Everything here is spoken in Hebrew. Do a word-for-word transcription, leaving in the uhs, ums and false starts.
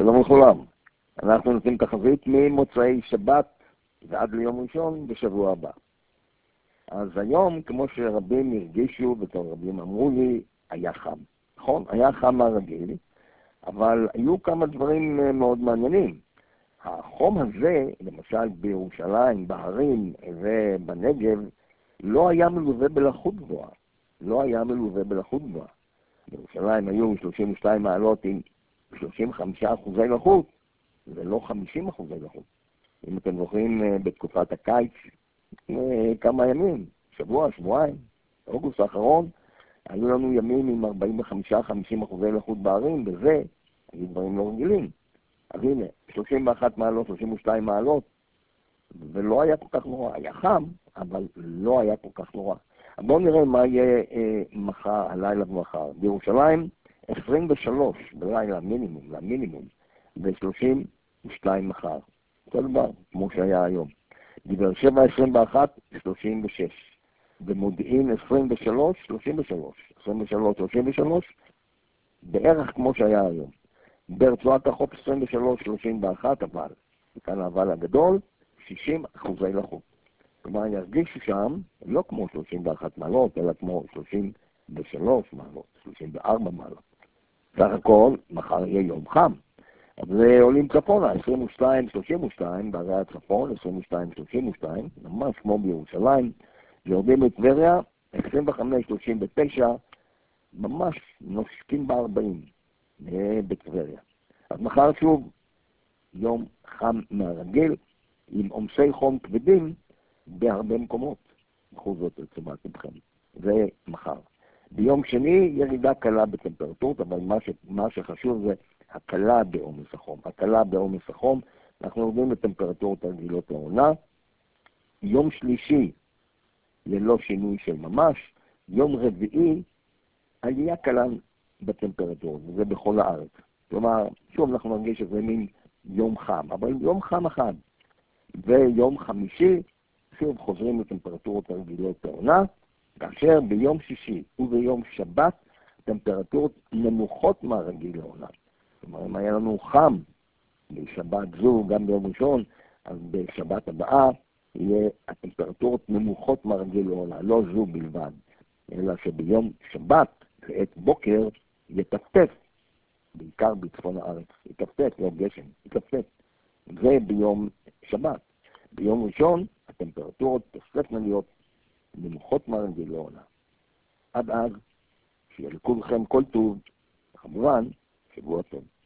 שלום לכולם. אנחנו נותנים תחזית ממוצאי שבת ועד ליום ראשון בשבוע הבא. אז היום, כמו שרבים הרגישו ורבים אמרו לי, היה חם. נכון? היה חם מהרגיל, אבל היו כמה דברים מאוד מעניינים. החום הזה, למשל בירושלים, בהרים ובנגב, לא היה מלווה בלחות גבוהה. לא היה מלווה בלחות גבוהה. בירושלים היו שלושים ושתיים מעלות עם שלושים וחמישה אחוזי לחות, ולא חמישים אחוזי לחות. אם אתם זוכרים, בתקופת הקיץ, כמה ימים, שבוע, שבועיים, אוגוסט האחרון, היו לנו ימים עם ארבעים וחמש עד חמישים אחוזי לחות בערים, וזה היו דברים לא רגילים. אז הנה, שלושים ואחת מעלות, שלושים ושתיים מעלות, ולא היה כל כך נורא. היה חם, אבל לא היה כל כך נורא. בואו נראה מה יהיה אה, מחר, הלילה ומחר. בירושלים, עשרים ושלוש בלילה, מינימום, למינימום, ו-שלושים ושתיים מחר. אותו דבר, כמו שהיה היום. בבאר שבע עשרים ואחת, שלושים ושש. במודיעין עשרים ושלוש, שלושים ושלוש. עשרים ושלוש, שלושים ושלוש, בערך כמו שהיה היום. ברצועת החוף עשרים ושלוש, שלושים ואחת, אבל, וכאן האבל הגדול, שישים אחוזי לחות. כלומר, ירגישו שם, לא כמו שלושים ואחת מעלות, אלא כמו שלושים ושלוש מעלות, שלושים וארבע מעלות. סך הכל, מחר יהיה יום חם. אז עולים צפונה, עשרים ושתיים שלושים ושתיים, בערי הצפון, עשרים ושתיים שלושים ושתיים, ממש כמו בירושלים. יורדים לטבריה, עשרים וחמש שלושים ותשע, ממש נושקים ב-ארבעים בטבריה. אז מחר שוב, יום חם מהרגיל, עם עומסי חום כבדים בהרבה מקומות. בכל זאת לתשומת לבכם. זה מחר. ביום שני ירידה קלה בטמפרטורות, אבל מה, ש... מה שחשוב זה הקלה בעומס החום. הקלה בעומס החום, אנחנו עובדים לטמפרטורות הרגילות לעונה. יום שלישי ללא שינוי של ממש. יום רביעי עלייה קלה בטמפרטורות, וזה בכל הארץ. כלומר, שוב אנחנו נרגיש שזה מין יום חם, אבל יום חם אחד. ויום חמישי, שוב חוזרים לטמפרטורות הרגילות לעונה, כאשר ביום שישי וביום שבת, טמפרטורות נמוכות מהרגיל לעונה. כלומר, אם היה לנו חם בשבת זו, גם ביום ראשון, אז בשבת הבאה יהיה הטמפרטורות נמוכות מהרגיל לעונה, לא זו בלבד, אלא שביום שבת, לעת בוקר, יטפטף, בעיקר בצפון הארץ, יטפטף, לא גשם, יטפטף. זה ביום שבת. ביום ראשון, הטמפרטורות תוספנה להיות נמוכות מהרגיל לעונה. עד אז, שיהיה לכולכם כל טוב, וכמובן, שבוע טוב.